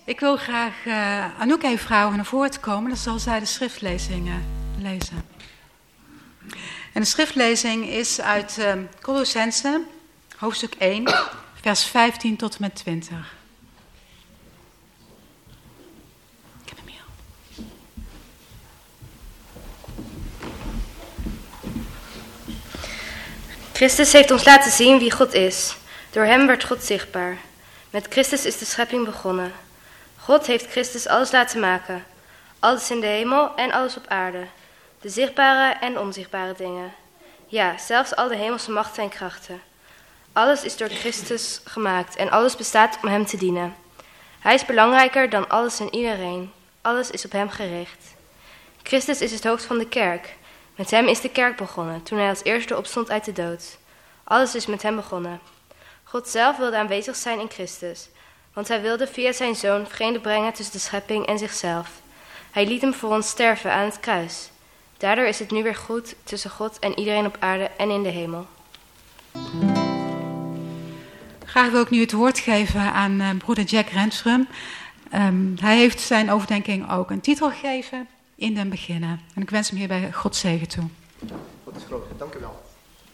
Ik wil graag Anouk even vragen om naar voren te komen. Dan zal zij de schriftlezing lezen. En de schriftlezing is uit Colossense, hoofdstuk 1, vers 15 tot en met 20. Ik heb hem hier. Christus heeft ons laten zien wie God is. Door hem werd God zichtbaar. Met Christus is de schepping begonnen. God heeft Christus alles laten maken. Alles in de hemel en alles op aarde. De zichtbare en onzichtbare dingen. Ja, zelfs al de hemelse machten en krachten. Alles is door Christus gemaakt en alles bestaat om hem te dienen. Hij is belangrijker dan alles en iedereen. Alles is op hem gericht. Christus is het hoofd van de kerk. Met hem is de kerk begonnen, toen hij als eerste opstond uit de dood. Alles is met hem begonnen. God zelf wilde aanwezig zijn in Christus, want hij wilde via zijn zoon vrede brengen tussen de schepping en zichzelf. Hij liet hem voor ons sterven aan het kruis. Daardoor is het nu weer goed tussen God en iedereen op aarde en in de hemel. Graag wil ik nu het woord geven aan broeder Jack Renstrum. Hij heeft zijn overdenking ook een titel gegeven, In den beginnen. En ik wens hem hierbij God zegen toe. God is groot, dank u wel.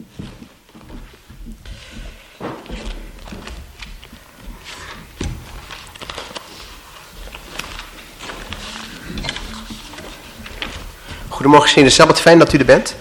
Goedemorgen, gezien de Sabbat. Fijn dat u er bent.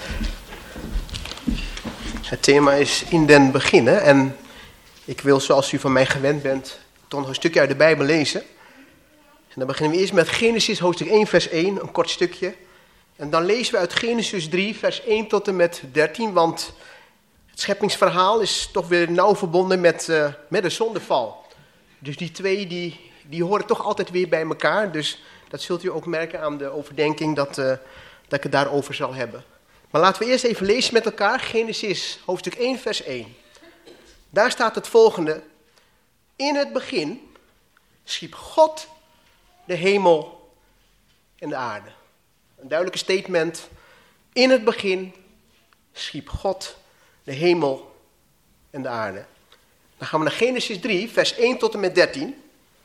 Het thema is In den beginnen. En ik wil, zoals u van mij gewend bent, toch nog een stukje uit de Bijbel lezen. En dan beginnen we eerst met Genesis hoofdstuk 1 vers 1, een kort stukje. En dan lezen we uit Genesis 3 vers 1 tot en met 13. Want het scheppingsverhaal is toch weer nauw verbonden met de zondeval. Dus die twee die horen toch altijd weer bij elkaar. Dus dat zult u ook merken aan de overdenking dat ik het daarover zal hebben. Maar laten we eerst even lezen met elkaar. Genesis hoofdstuk 1 vers 1. Daar staat het volgende. In het begin schiep God de hemel en de aarde. Een duidelijke statement. In het begin schiep God de hemel en de aarde. Dan gaan we naar Genesis 3 vers 1 tot en met 13.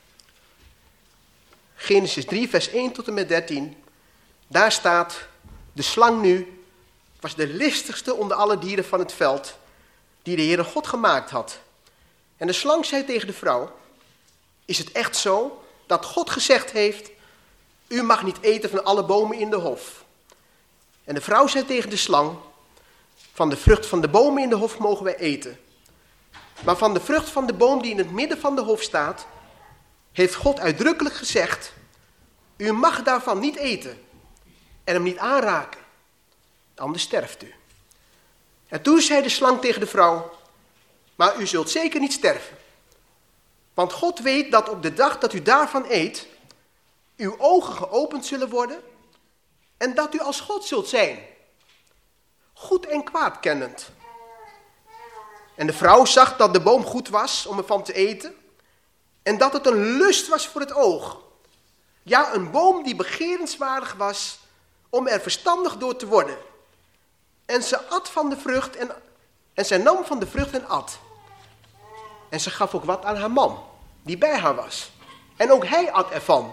Genesis 3 vers 1 tot en met 13. Daar staat: de slang nu was de listigste onder alle dieren van het veld die de Heere God gemaakt had. En de slang zei tegen de vrouw: is het echt zo dat God gezegd heeft: u mag niet eten van alle bomen in de hof? En de vrouw zei tegen de slang: van de vrucht van de bomen in de hof mogen wij eten. Maar van de vrucht van de boom die in het midden van de hof staat, heeft God uitdrukkelijk gezegd: u mag daarvan niet eten en hem niet aanraken, anders sterft u. En toen zei de slang tegen de vrouw: maar u zult zeker niet sterven. Want God weet dat op de dag dat u daarvan eet, uw ogen geopend zullen worden en dat u als God zult zijn, goed en kwaad kennend. En de vrouw zag dat de boom goed was om ervan te eten en dat het een lust was voor het oog. Ja, een boom die begerenswaardig was om er verstandig door te worden. En ze at van de vrucht en zij nam van de vrucht en at. En ze gaf ook wat aan haar man, die bij haar was. En ook hij at ervan.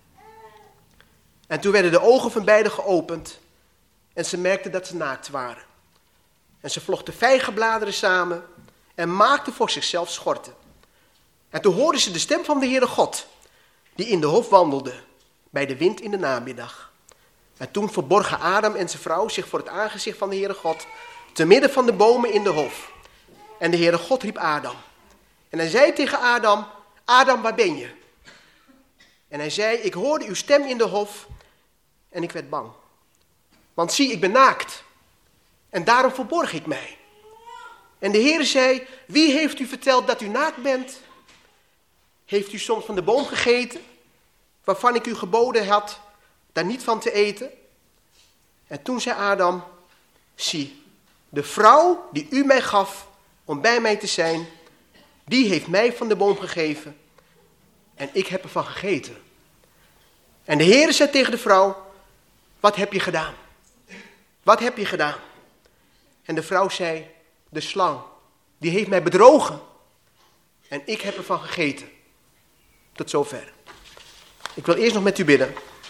En toen werden de ogen van beiden geopend en ze merkten dat ze naakt waren. En ze vlochten vijgenbladeren samen en maakten voor zichzelf schorten. En toen hoorden ze de stem van de Heere God, die in de hof wandelde, bij de wind in de namiddag. En toen verborgen Adam en zijn vrouw zich voor het aangezicht van de Heere God, te midden van de bomen in de hof. En de Heere God riep Adam. En hij zei tegen Adam: Adam, waar ben je? En hij zei: ik hoorde uw stem in de hof en ik werd bang. Want zie, ik ben naakt en daarom verborg ik mij. En de Heere zei: wie heeft u verteld dat u naakt bent? Heeft u soms van de boom gegeten, waarvan ik u geboden had daar niet van te eten? En toen zei Adam: zie, de vrouw die u mij gaf om bij mij te zijn, die heeft mij van de boom gegeven en ik heb ervan gegeten. En de Heere zei tegen de vrouw: wat heb je gedaan? Wat heb je gedaan? En de vrouw zei: de slang, die heeft mij bedrogen en ik heb ervan gegeten. Tot zover. Ik wil eerst nog met u bidden.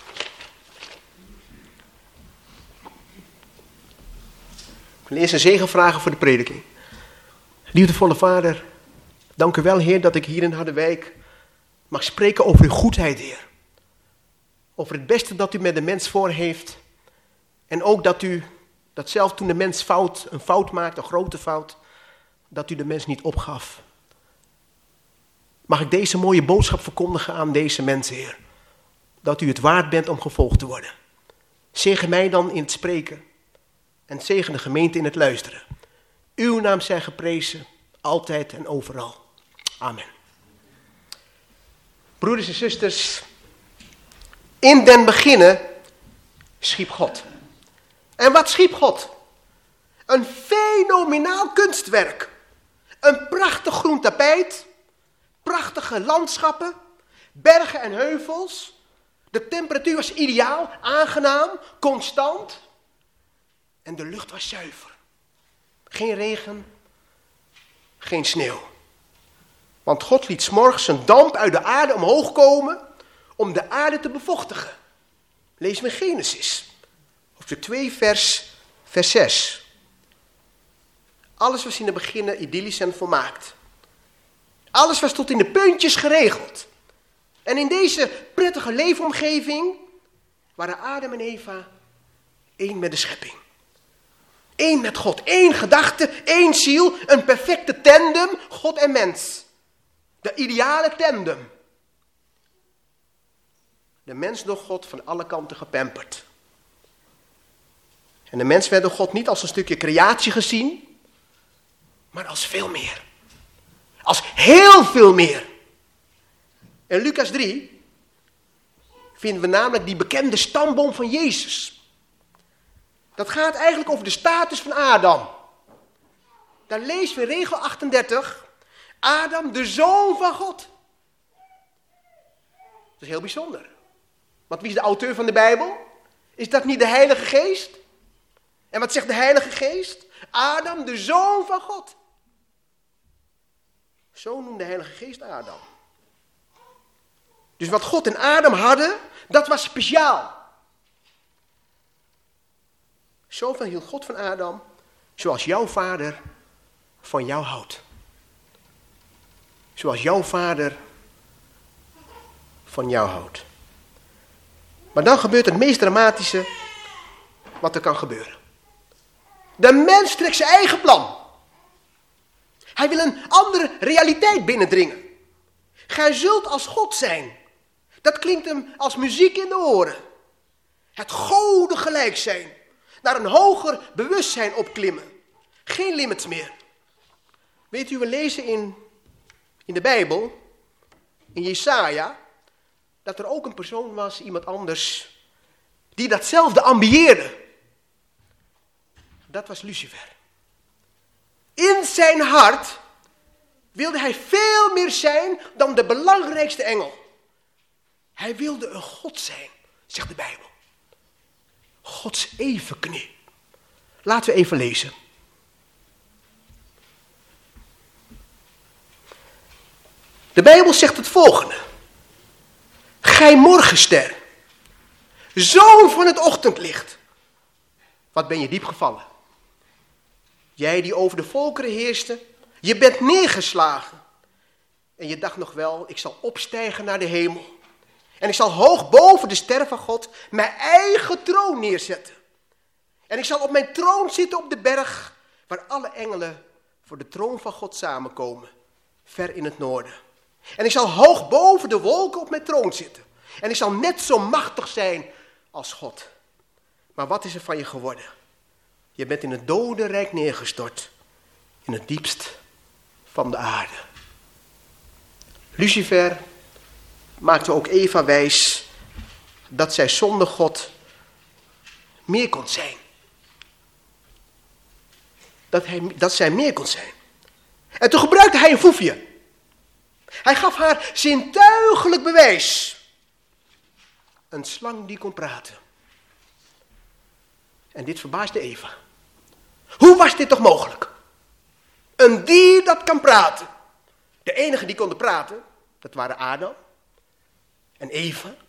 Ik wil eerst een zegen vragen voor de prediking. Liefdevolle Vader, dank u wel, Heer, dat ik hier in Harderwijk mag spreken over uw goedheid, Heer. Over het beste dat u met de mens voor heeft. En ook dat zelf toen de mens een fout maakt, een grote fout, dat u de mens niet opgaf. Mag ik deze mooie boodschap verkondigen aan deze mensen, Heer. Dat u het waard bent om gevolgd te worden. Zegen mij dan in het spreken. En zegen de gemeente in het luisteren. Uw naam zij geprezen, altijd en overal. Amen. Broeders en zusters, in den beginnen schiep God. En wat schiep God? Een fenomenaal kunstwerk. Een prachtig groen tapijt, prachtige landschappen, bergen en heuvels. De temperatuur was ideaal, aangenaam, constant. En de lucht was zuiver. Geen regen, geen sneeuw. Want God liet 's morgens een damp uit de aarde omhoog komen om de aarde te bevochtigen. Lees me Genesis, hoofdstuk 2, vers 6. Alles was in het begin idyllisch en volmaakt. Alles was tot in de puntjes geregeld. En in deze prettige leefomgeving waren Adam en Eva één met de schepping. Eén met God, één gedachte, één ziel, een perfecte tandem, God en mens. De ideale tandem. De mens door God van alle kanten gepamperd. En de mens werd door God niet als een stukje creatie gezien, maar als veel meer. Als heel veel meer. In Lucas 3 vinden we namelijk die bekende stamboom van Jezus. Dat gaat eigenlijk over de status van Adam. Daar lezen we in regel 38. Adam, de zoon van God. Dat is heel bijzonder. Want wie is de auteur van de Bijbel? Is dat niet de Heilige Geest? En wat zegt de Heilige Geest? Adam, de zoon van God. Zo noemde de Heilige Geest Adam. Dus wat God en Adam hadden, dat was speciaal. Zoveel hield God van Adam, zoals jouw vader van jou houdt. Zoals jouw vader van jou houdt. Maar dan gebeurt het meest dramatische wat er kan gebeuren. De mens trekt zijn eigen plan. Hij wil een andere realiteit binnendringen. Gij zult als God zijn. Dat klinkt hem als muziek in de oren. Het goden gelijk zijn. Naar een hoger bewustzijn opklimmen. Geen limits meer. Weet u, we lezen in de Bijbel, in Jesaja, dat er ook een persoon was, iemand anders, die datzelfde ambieerde. Dat was Lucifer. In zijn hart wilde hij veel meer zijn dan de belangrijkste engel. Hij wilde een God zijn, zegt de Bijbel. Gods evenknie. Laten we even lezen. De Bijbel zegt het volgende. Gij morgenster, zoon van het ochtendlicht. Wat ben je diep gevallen. Jij die over de volkeren heerste, je bent neergeslagen. En je dacht nog wel, ik zal opstijgen naar de hemel. En ik zal hoog boven de sterren van God mijn eigen troon neerzetten. En ik zal op mijn troon zitten op de berg, waar alle engelen voor de troon van God samenkomen, ver in het noorden. En ik zal hoog boven de wolken op mijn troon zitten. En ik zal net zo machtig zijn als God. Maar wat is er van je geworden? Je bent in het dodenrijk neergestort, in het diepst van de aarde. Lucifer maakte ook Eva wijs dat zij zonder God meer kon zijn. Dat zij meer kon zijn. En toen gebruikte hij een foefje. Hij gaf haar zintuigelijk bewijs. Een slang die kon praten. En dit verbaasde Eva. Hoe was dit toch mogelijk? Een dier dat kan praten. De enigen die konden praten, dat waren Adam en Eva.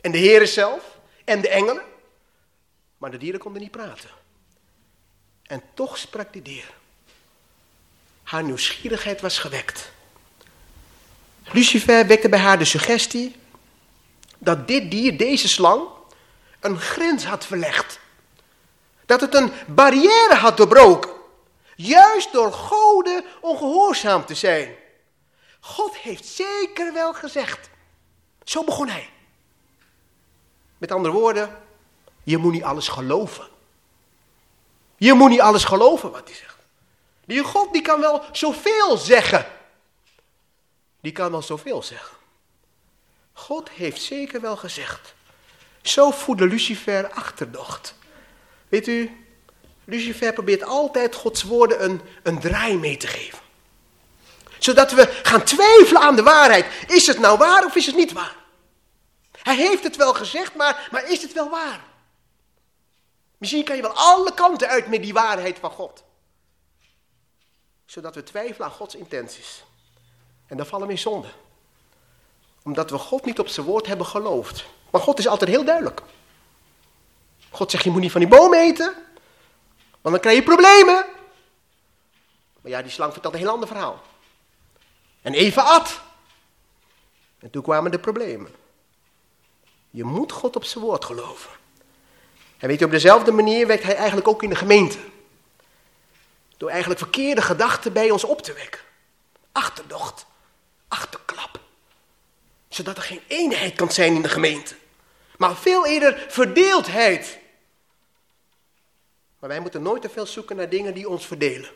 en de Heere zelf en de engelen. Maar de dieren konden niet praten. En toch sprak die dier. Haar nieuwsgierigheid was gewekt. Lucifer wekte bij haar de suggestie dat dit dier, deze slang, een grens had verlegd. Dat het een barrière had doorbroken. Juist door goden ongehoorzaam te zijn. God heeft zeker wel gezegd. Zo begon hij. Met andere woorden, je moet niet alles geloven. Je moet niet alles geloven wat hij zegt. Die God die kan wel zoveel zeggen. Die kan wel zoveel zeggen. God heeft zeker wel gezegd. Zo voedde Lucifer achterdocht. Weet u, Lucifer probeert altijd Gods woorden een draai mee te geven. Zodat we gaan twijfelen aan de waarheid. Is het nou waar of is het niet waar? Hij heeft het wel gezegd, maar is het wel waar? Misschien kan je wel alle kanten uit met die waarheid van God. Zodat we twijfelen aan Gods intenties. En dan vallen we in zonde. Omdat we God niet op zijn woord hebben geloofd. Maar God is altijd heel duidelijk. God zegt, je moet niet van die boom eten. Want dan krijg je problemen. Maar ja, die slang vertelt een heel ander verhaal. En Eva at. En toen kwamen de problemen. Je moet God op zijn woord geloven. En weet je, op dezelfde manier werkt hij eigenlijk ook in de gemeente. Door eigenlijk verkeerde gedachten bij ons op te wekken. Achterdocht. Achterklap. Zodat er geen eenheid kan zijn in de gemeente. Maar veel eerder verdeeldheid. Maar wij moeten nooit te veel zoeken naar dingen die ons verdelen.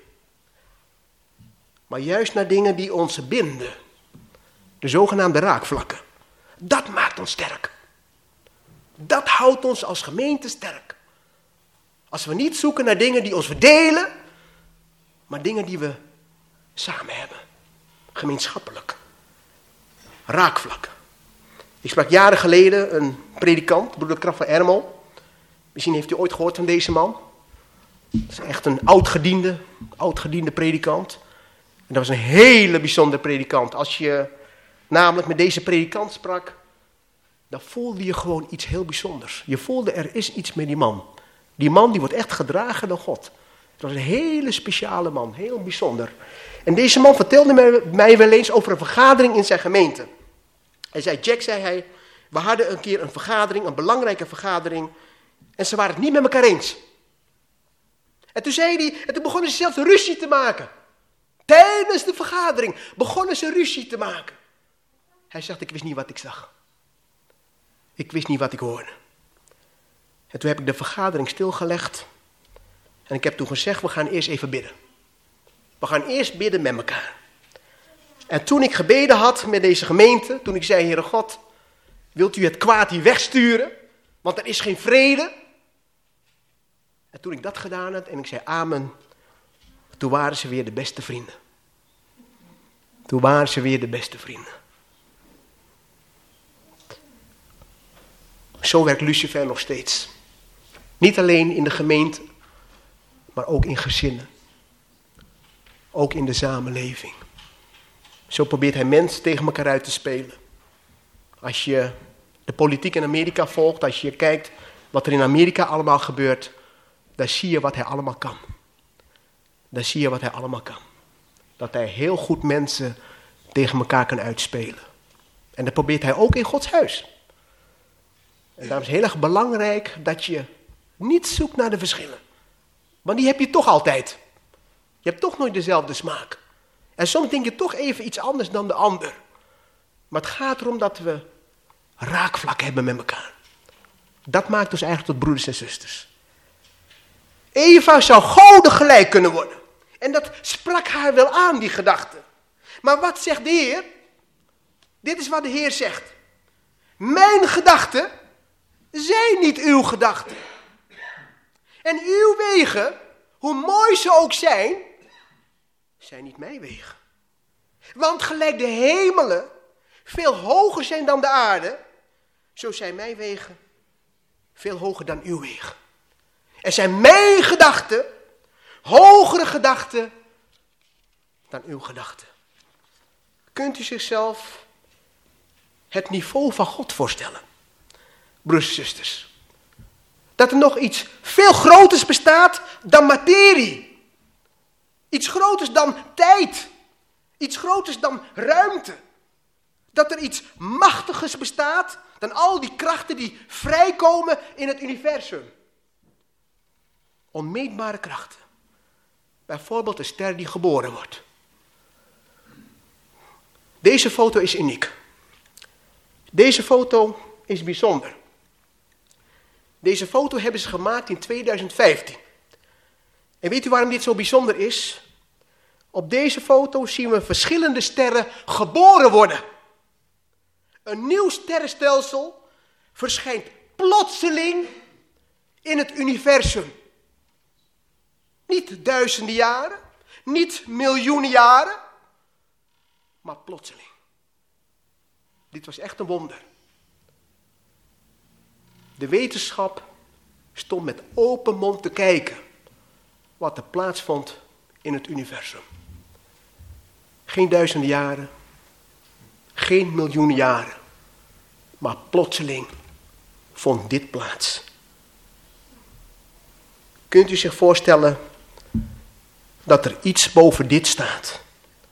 Maar juist naar dingen die ons binden. De zogenaamde raakvlakken. Dat maakt ons sterk. Dat houdt ons als gemeente sterk. Als we niet zoeken naar dingen die ons verdelen. Maar dingen die we samen hebben. Gemeenschappelijk. Raakvlakken. Ik sprak jaren geleden een predikant, broeder Kraf van Ermel. Misschien heeft u ooit gehoord van deze man. Dat is echt een oudgediende predikant. En dat was een hele bijzondere predikant. Als je namelijk met deze predikant sprak, dan voelde je gewoon iets heel bijzonders. Je voelde er is iets met die man. Die man die wordt echt gedragen door God. Het was een hele speciale man, heel bijzonder. En deze man vertelde mij wel eens over een vergadering in zijn gemeente. Hij zei, Jack, zei hij, we hadden een keer een vergadering, een belangrijke vergadering. En ze waren het niet met elkaar eens. En toen zei hij, en toen begonnen ze zelfs ruzie te maken. Tijdens de vergadering begonnen ze ruzie te maken. Hij zegt, ik wist niet wat ik zag. Ik wist niet wat ik hoorde. En toen heb ik de vergadering stilgelegd. En ik heb toen gezegd, we gaan eerst even bidden. We gaan eerst bidden met elkaar. En toen ik gebeden had met deze gemeente, toen ik zei, Heere God, wilt u het kwaad hier wegsturen? Want er is geen vrede. En toen ik dat gedaan had en ik zei amen, toen waren ze weer de beste vrienden. Toen waren ze weer de beste vrienden. Zo werkt Lucifer nog steeds. Niet alleen in de gemeente, maar ook in gezinnen. Ook in de samenleving. Zo probeert hij mensen tegen elkaar uit te spelen. Als je de politiek in Amerika volgt, als je kijkt wat er in Amerika allemaal gebeurt, dan zie je wat hij allemaal kan. Dan zie je wat hij allemaal kan. Dat hij heel goed mensen tegen elkaar kan uitspelen. En dat probeert hij ook in Gods huis. En daarom is het heel erg belangrijk dat je niet zoekt naar de verschillen. Want die heb je toch altijd. Je hebt toch nooit dezelfde smaak. En soms denk je toch even iets anders dan de ander. Maar het gaat erom dat we raakvlak hebben met elkaar. Dat maakt ons eigenlijk tot broeders en zusters. Eva zou goden gelijk kunnen worden. En dat sprak haar wel aan, die gedachte. Maar wat zegt de Heer? Dit is wat de Heer zegt. Mijn gedachten zijn niet uw gedachten. En uw wegen, hoe mooi ze ook zijn niet mijn wegen. Want gelijk de hemelen veel hoger zijn dan de aarde, zo zijn mijn wegen veel hoger dan uw wegen. Er zijn mijn gedachten, hogere gedachten dan uw gedachten. Kunt u zichzelf het niveau van God voorstellen? broers en zusters. Dat er nog iets veel groters bestaat dan materie. Iets groters dan tijd. Iets groters dan ruimte. Dat er iets machtigers bestaat dan al die krachten die vrijkomen in het universum. Onmeetbare krachten. Bijvoorbeeld een ster die geboren wordt. Deze foto is uniek. Deze foto is bijzonder. Deze foto hebben ze gemaakt in 2015. En weet u waarom dit zo bijzonder is? Op deze foto zien we verschillende sterren geboren worden. Een nieuw sterrenstelsel verschijnt plotseling in het universum. Niet duizenden jaren, niet miljoenen jaren, maar plotseling. Dit was echt een wonder. De wetenschap stond met open mond te kijken wat er plaatsvond in het universum. Geen duizenden jaren, geen miljoenen jaren, maar plotseling vond dit plaats. Kunt u zich voorstellen dat er iets boven dit staat?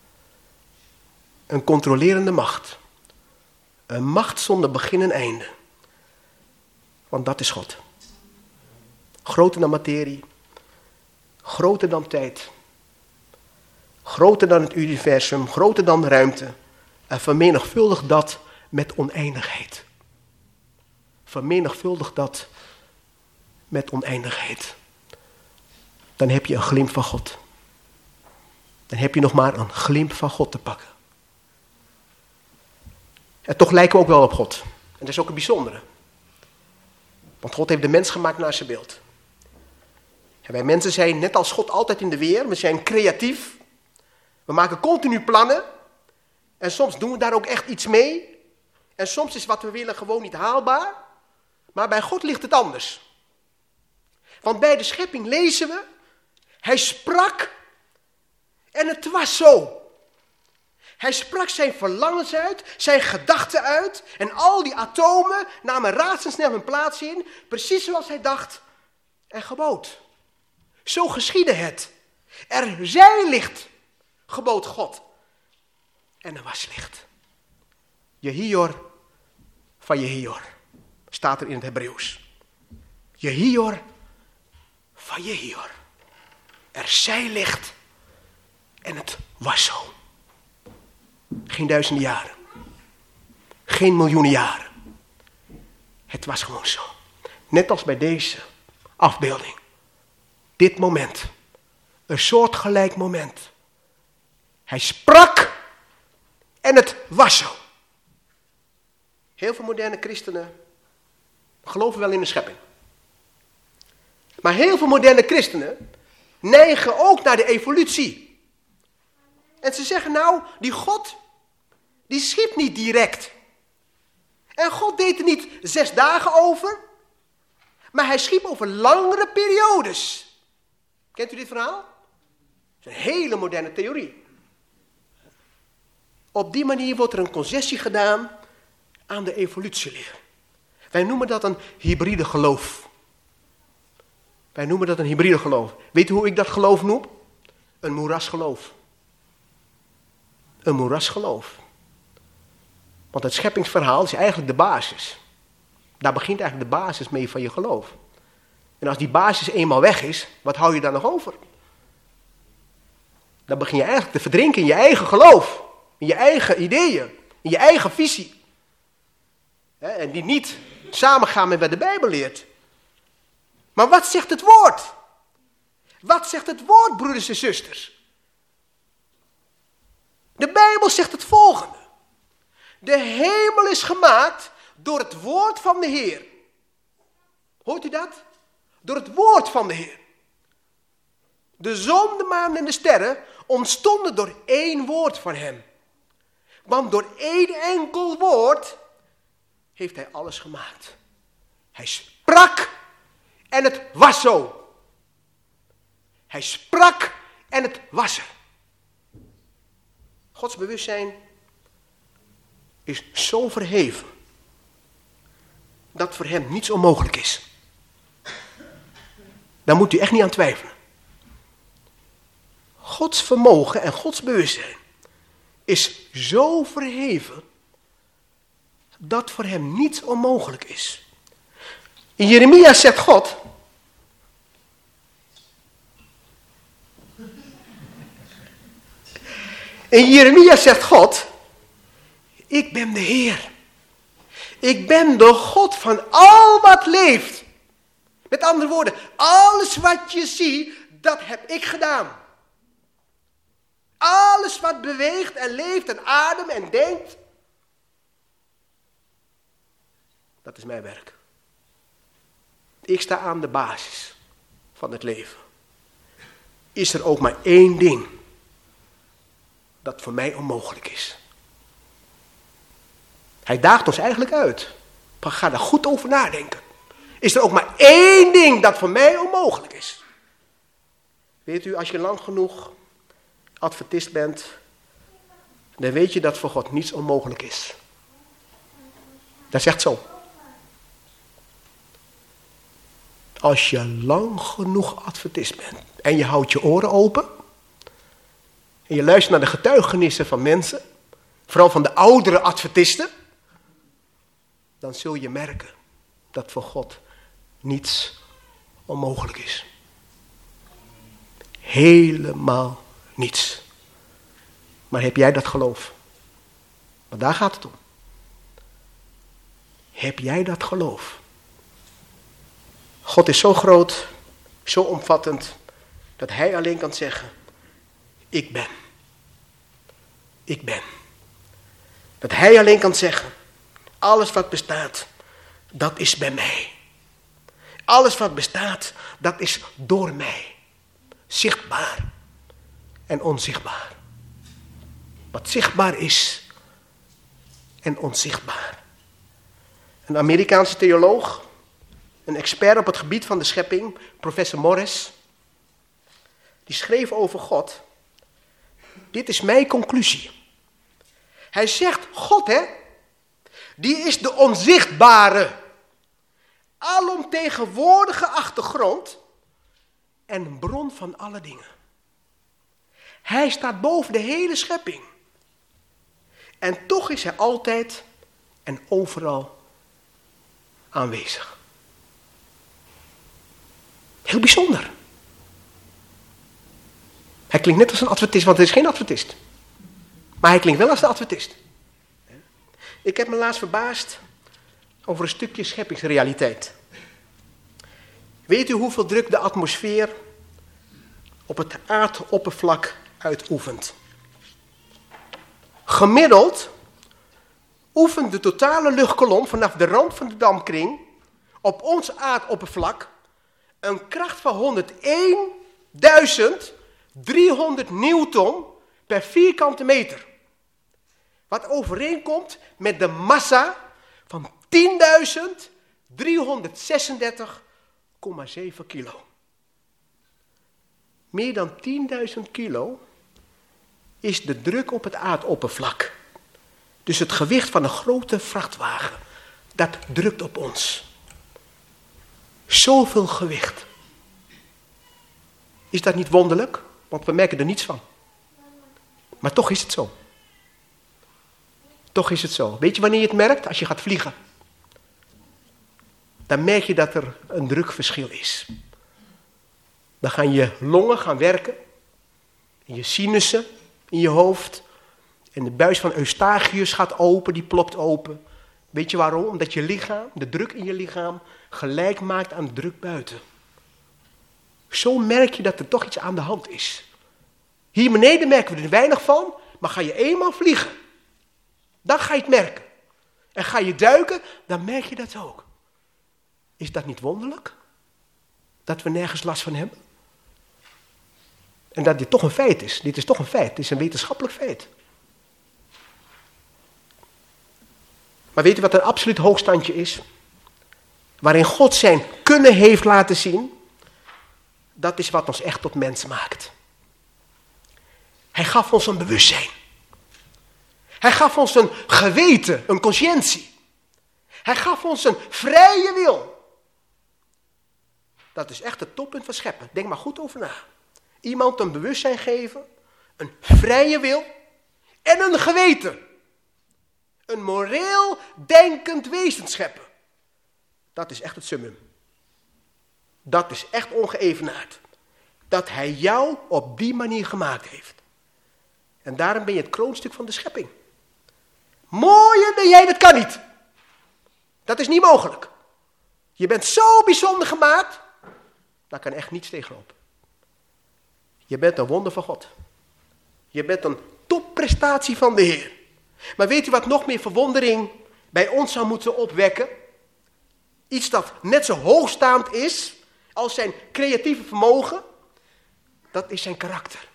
Een controlerende macht. Een macht zonder begin en einde. Want dat is God. Groter dan materie. Groter dan tijd. Groter dan het universum. Groter dan de ruimte. En vermenigvuldig dat met oneindigheid. Vermenigvuldig dat met oneindigheid. Dan heb je een glimp van God. Dan heb je nog maar een glimp van God te pakken. En toch lijken we ook wel op God. En dat is ook een bijzondere. Want God heeft de mens gemaakt naar zijn beeld. En wij mensen zijn net als God altijd in de weer. We zijn creatief. We maken continu plannen. En soms doen we daar ook echt iets mee. En soms is wat we willen gewoon niet haalbaar. Maar bij God ligt het anders. Want bij de schepping lezen we. Hij sprak. En het was zo. Hij sprak zijn verlangens uit, zijn gedachten uit. En al die atomen namen razendsnel hun plaats in. Precies zoals hij dacht en gebood. Zo geschiedde het. Er zij licht, gebood God. En er was licht. Jehior van Jehior. Staat er in het Hebreeuws. Jehior van Jehior. Er zij licht. En het was zo. Geen duizenden jaren. Geen miljoenen jaren. Het was gewoon zo. Net als bij deze afbeelding. Dit moment. Een soortgelijk moment. Hij sprak en het was zo. Heel veel moderne christenen geloven wel in de schepping. Maar heel veel moderne christenen neigen ook naar de evolutie. En ze zeggen nou, die God, die schiep niet direct. En God deed er niet 6 dagen over, maar hij schiep over langere periodes. Kent u dit verhaal? Dat is een hele moderne theorie. Op die manier wordt er een concessie gedaan aan de evolutieleer. Wij noemen dat een hybride geloof. Wij noemen dat een hybride geloof. Weet u hoe ik dat geloof noem? Een moerasgeloof. Een moerasgeloof. Want het scheppingsverhaal is eigenlijk de basis. Daar begint eigenlijk de basis mee van je geloof. En als die basis eenmaal weg is, wat hou je dan nog over? Dan begin je eigenlijk te verdrinken in je eigen geloof. In je eigen ideeën. In je eigen visie. En die niet samengaan met wat de Bijbel leert. Maar wat zegt het woord? Wat zegt het woord, broeders en zusters? De Bijbel zegt het volgende. De hemel is gemaakt door het woord van de Heer. Hoort u dat? Door het woord van de Heer. De zon, de maan en de sterren ontstonden door 1 woord van hem. Want door 1 enkel woord heeft hij alles gemaakt. Hij sprak en het was zo. Hij sprak en het was er. Gods bewustzijn is zo verheven dat voor hem niets onmogelijk is. Daar moet u echt niet aan twijfelen. Gods vermogen en Gods bewustzijn is zo verheven dat voor hem niets onmogelijk is. In Jeremia zegt God: ik ben de Heer. Ik ben de God van al wat leeft. Met andere woorden, alles wat je ziet, dat heb ik gedaan. Alles wat beweegt en leeft en ademt en denkt, dat is mijn werk. Ik sta aan de basis van het leven. Is er ook maar één ding dat voor mij onmogelijk is? Hij daagt ons eigenlijk uit. Maar ga daar goed over nadenken. Is er ook maar één ding dat voor mij onmogelijk is? Weet u, als je lang genoeg adventist bent, dan weet je dat voor God niets onmogelijk is. Dat is echt zo. Als je lang genoeg adventist bent en je houdt je oren open en je luistert naar de getuigenissen van mensen, vooral van de oudere adventisten, dan zul je merken dat voor God niets onmogelijk is. Helemaal niets. Maar heb jij dat geloof? Want daar gaat het om. Heb jij dat geloof? God is zo groot, zo omvattend, dat hij alleen kan zeggen: ik ben. Ik ben. Dat hij alleen kan zeggen: alles wat bestaat, dat is bij mij. Alles wat bestaat, dat is door mij. Zichtbaar en onzichtbaar. Wat zichtbaar is en onzichtbaar. Een Amerikaanse theoloog, een expert op het gebied van de schepping, professor Morris, die schreef over God: dit is mijn conclusie. Hij zegt: God, die is de onzichtbare, alomtegenwoordige achtergrond en bron van alle dingen. Hij staat boven de hele schepping. En toch is hij altijd en overal aanwezig. Heel bijzonder. Hij klinkt net als een adventist, want hij is geen adventist. Maar hij klinkt wel als de adventist. Ik heb me laatst verbaasd over een stukje scheppingsrealiteit. Weet u hoeveel druk de atmosfeer op het aardoppervlak uitoefent? Gemiddeld oefent de totale luchtkolom vanaf de rand van de dampkring op ons aardoppervlak een kracht van 101.300 Newton per vierkante meter. Wat overeenkomt met de massa van 10.336,7 kilo. Meer dan 10.000 kilo is de druk op het aardoppervlak. Dus het gewicht van een grote vrachtwagen, dat drukt op ons. Zoveel gewicht. Is dat niet wonderlijk? Want we merken er niets van. Maar toch is het zo. Toch is het zo. Weet je wanneer je het merkt? Als je gaat vliegen. Dan merk je dat er een drukverschil is. Dan gaan je longen gaan werken. En je sinussen in je hoofd. En de buis van Eustachius gaat open, die plopt open. Weet je waarom? Omdat je lichaam, de druk in je lichaam, gelijk maakt aan de druk buiten. Zo merk je dat er toch iets aan de hand is. Hier beneden merken we er weinig van, maar ga je eenmaal vliegen, dan ga je het merken. En ga je duiken, dan merk je dat ook. Is dat niet wonderlijk? Dat we nergens last van hebben? En dat dit toch een feit is. Dit is toch een feit. Dit is een wetenschappelijk feit. Maar weet u wat een absoluut hoogstandje is? Waarin God zijn kunnen heeft laten zien. Dat is wat ons echt tot mens maakt. Hij gaf ons een bewustzijn. Hij gaf ons een geweten, een consciëntie. Hij gaf ons een vrije wil. Dat is echt het toppunt van scheppen. Denk maar goed over na. Iemand een bewustzijn geven, een vrije wil en een geweten. Een moreel denkend wezen scheppen. Dat is echt het summum. Dat is echt ongeëvenaard. Dat hij jou op die manier gemaakt heeft. En daarom ben je het kroonstuk van de schepping. Mooier dan jij, dat kan niet. Dat is niet mogelijk. Je bent zo bijzonder gemaakt, daar kan echt niets tegenop. Je bent een wonder van God. Je bent een topprestatie van de Heer. Maar weet u wat nog meer verwondering bij ons zou moeten opwekken? Iets dat net zo hoogstaand is als zijn creatieve vermogen. Dat is zijn karakter.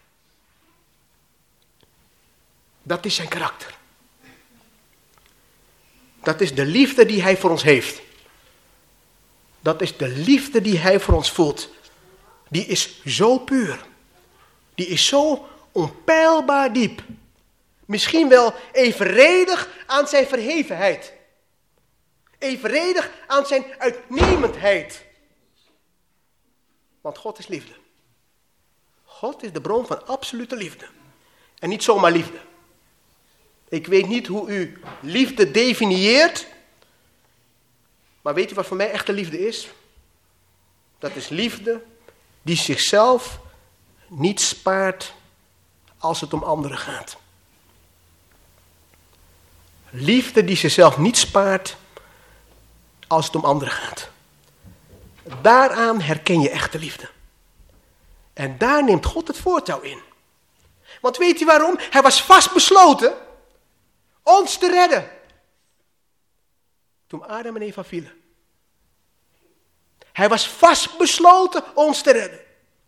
Dat is zijn karakter. Dat is de liefde die hij voor ons heeft. Dat is de liefde die hij voor ons voelt. Die is zo puur. Die is zo onpeilbaar diep. Misschien wel evenredig aan zijn verhevenheid. Evenredig aan zijn uitnemendheid. Want God is liefde. God is de bron van absolute liefde. En niet zomaar liefde. Ik weet niet hoe u liefde definieert. Maar weet u wat voor mij echte liefde is? Dat is liefde die zichzelf niet spaart als het om anderen gaat. Liefde die zichzelf niet spaart als het om anderen gaat. Daaraan herken je echte liefde. En daar neemt God het voortouw in. Want weet u waarom? Hij was vastbesloten ons te redden. Toen Adam en Eva vielen. Hij was vastbesloten ons te redden.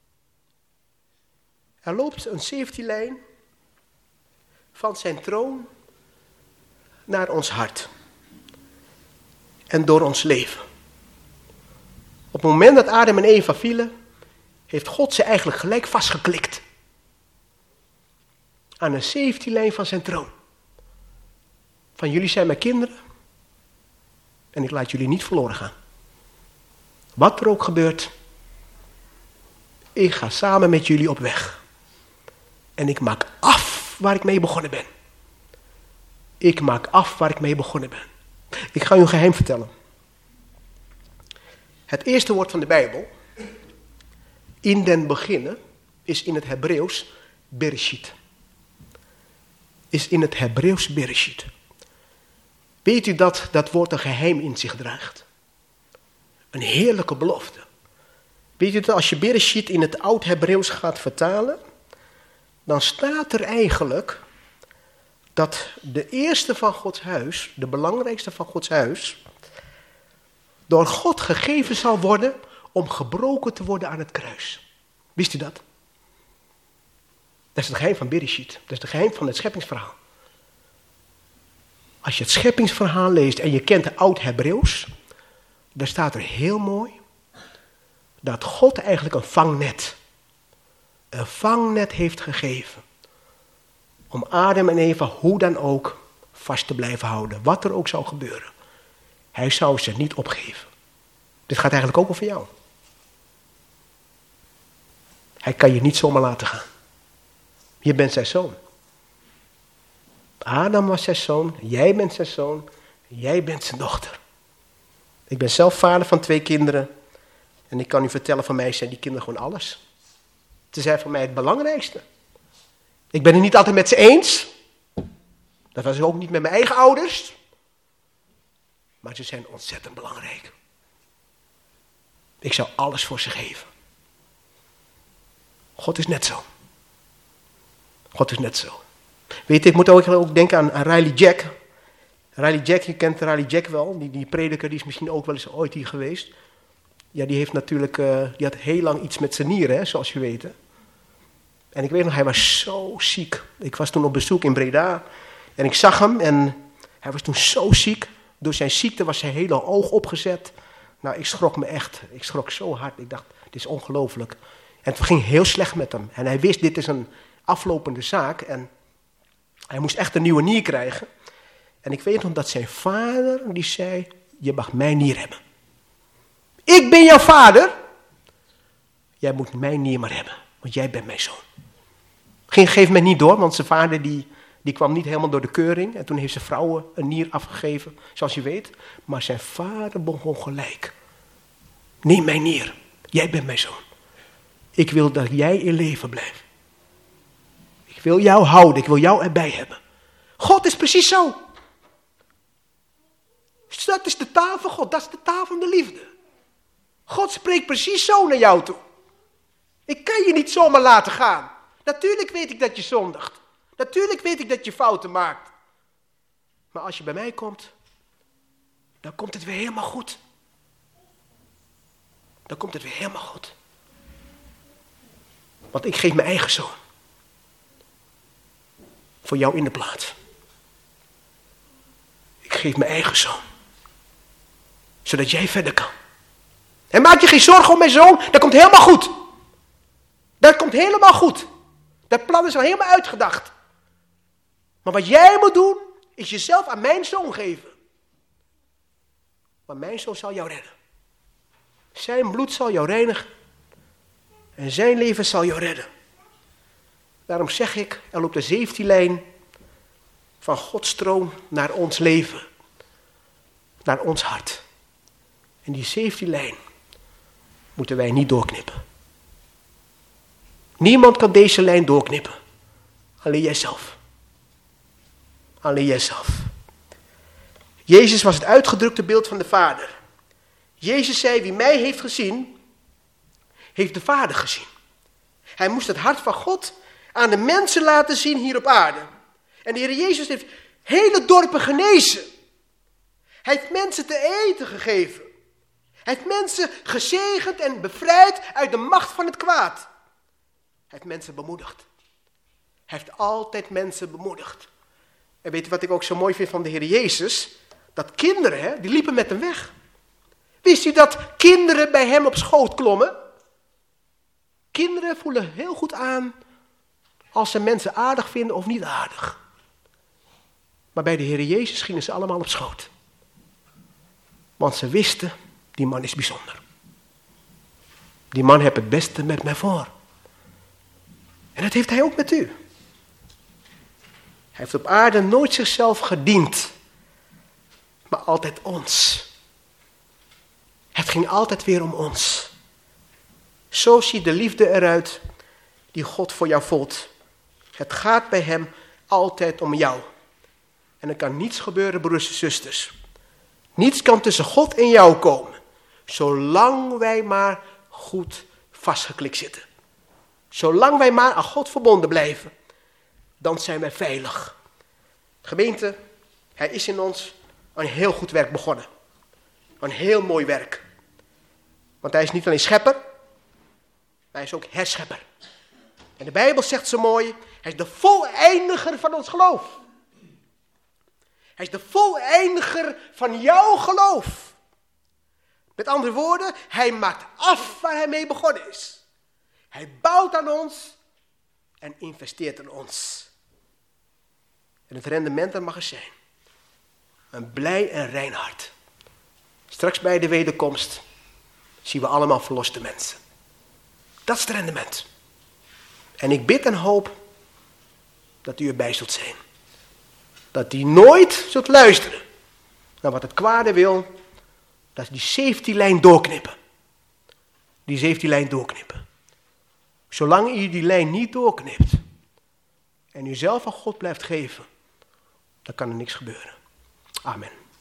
Er loopt een safety-lijn van zijn troon naar ons hart. En door ons leven. Op het moment dat Adam en Eva vielen, heeft God ze eigenlijk gelijk vastgeklikt. Aan een safety-lijn van zijn troon. Van jullie zijn mijn kinderen. En ik laat jullie niet verloren gaan. Wat er ook gebeurt. Ik ga samen met jullie op weg. En ik maak af waar ik mee begonnen ben. Ik maak af waar ik mee begonnen ben. Ik ga u een geheim vertellen. Het eerste woord van de Bijbel. In den beginnen. Is in het Hebreeuws Bereshit. Is in het Hebreeuws Bereshit. Weet u dat dat woord een geheim in zich draagt? Een heerlijke belofte. Weet u dat als je Bereshit in het Oud-Hebreeuws gaat vertalen, dan staat er eigenlijk dat de eerste van Gods huis, de belangrijkste van Gods huis, door God gegeven zal worden om gebroken te worden aan het kruis. Wist u dat? Dat is het geheim van Bereshit. Dat is het geheim van het scheppingsverhaal. Als je het scheppingsverhaal leest en je kent de Oud-Hebreeuws, dan staat er heel mooi dat God eigenlijk een vangnet heeft gegeven. Om Adam en Eva hoe dan ook vast te blijven houden. Wat er ook zou gebeuren. Hij zou ze niet opgeven. Dit gaat eigenlijk ook over jou. Hij kan je niet zomaar laten gaan. Je bent zijn zoon. Adam was zijn zoon, jij bent zijn zoon, jij bent zijn dochter. Ik ben zelf vader van 2 kinderen. En ik kan u vertellen, van mij zijn die kinderen gewoon alles. Ze zijn voor mij het belangrijkste. Ik ben het niet altijd met ze eens. Dat was ik ook niet met mijn eigen ouders. Maar ze zijn ontzettend belangrijk. Ik zou alles voor ze geven. God is net zo. God is net zo. Weet je, ik moet ook denken aan Riley Jack. Riley Jack, je kent Riley Jack wel. Die prediker, die is misschien ook wel eens ooit hier geweest. Ja, die heeft natuurlijk, die had heel lang iets met zijn nieren, hè, zoals je weet. Hè. En ik weet nog, hij was zo ziek. Ik was toen op bezoek in Breda. En ik zag hem en hij was toen zo ziek. Door zijn ziekte was zijn hele oog opgezet. Nou, ik schrok me echt. Ik schrok zo hard. Ik dacht, dit is ongelooflijk. En het ging heel slecht met hem. En hij wist, dit is een aflopende zaak. En hij moest echt een nieuwe nier krijgen. En ik weet nog dat zijn vader, die zei, je mag mijn nier hebben. Ik ben jouw vader. Jij moet mijn nier maar hebben, want jij bent mijn zoon. Ging geef mij niet door, want zijn vader die kwam niet helemaal door de keuring. En toen heeft zijn vrouw een nier afgegeven, zoals je weet. Maar zijn vader begon gelijk. Neem mijn nier, jij bent mijn zoon. Ik wil dat jij in leven blijft. Ik wil jou houden, ik wil jou erbij hebben. God is precies zo. Dat is de taal van God, dat is de taal van de liefde. God spreekt precies zo naar jou toe. Ik kan je niet zomaar laten gaan. Natuurlijk weet ik dat je zondigt. Natuurlijk weet ik dat je fouten maakt. Maar als je bij mij komt, dan komt het weer helemaal goed. Dan komt het weer helemaal goed. Want ik geef mijn eigen zoon. Voor jou in de plaats. Ik geef mijn eigen zoon. Zodat jij verder kan. En maak je geen zorgen om mijn zoon, dat komt helemaal goed. Dat komt helemaal goed. Dat plan is al helemaal uitgedacht. Maar wat jij moet doen, is jezelf aan mijn zoon geven. Maar mijn zoon zal jou redden. Zijn bloed zal jou reinigen. En zijn leven zal jou redden. Daarom zeg ik, er loopt de safety-lijn van Gods troon naar ons leven. Naar ons hart. En die safety-lijn moeten wij niet doorknippen. Niemand kan deze lijn doorknippen. Alleen jijzelf. Alleen jijzelf. Jezus was het uitgedrukte beeld van de Vader. Jezus zei, wie mij heeft gezien, heeft de Vader gezien. Hij moest het hart van God aan de mensen laten zien hier op aarde. En de Heer Jezus heeft hele dorpen genezen. Hij heeft mensen te eten gegeven. Hij heeft mensen gezegend en bevrijd uit de macht van het kwaad. Hij heeft mensen bemoedigd. Hij heeft altijd mensen bemoedigd. En weet je wat ik ook zo mooi vind van de Heer Jezus? Dat kinderen, die liepen met hem weg. Wist u dat kinderen bij hem op schoot klommen? Kinderen voelen heel goed aan als ze mensen aardig vinden of niet aardig. Maar bij de Heer Jezus gingen ze allemaal op schoot. Want ze wisten, die man is bijzonder. Die man heeft het beste met mij voor. En dat heeft hij ook met u. Hij heeft op aarde nooit zichzelf gediend. Maar altijd ons. Het ging altijd weer om ons. Zo ziet de liefde eruit die God voor jou voelt. Het gaat bij hem altijd om jou. En er kan niets gebeuren, broers en zusters. Niets kan tussen God en jou komen. Zolang wij maar goed vastgeklikt zitten. Zolang wij maar aan God verbonden blijven. Dan zijn wij veilig. Gemeente, hij is in ons een heel goed werk begonnen. Een heel mooi werk. Want hij is niet alleen schepper. Maar hij is ook herschepper. En de Bijbel zegt zo mooi. Hij is de voleindiger van ons geloof. Hij is de voleindiger van jouw geloof. Met andere woorden, hij maakt af waar hij mee begonnen is. Hij bouwt aan ons en investeert in ons. En het rendement er mag er zijn. Een blij en rein hart. Straks bij de wederkomst zien we allemaal verloste mensen. Dat is het rendement. En ik bid en hoop dat u erbij zult zijn. Dat u nooit zult luisteren naar wat het kwade wil. Dat is die safety-lijn doorknippen. Die safety-lijn doorknippen. Zolang u die lijn niet doorknipt en u zelf aan God blijft geven, dan kan er niks gebeuren. Amen.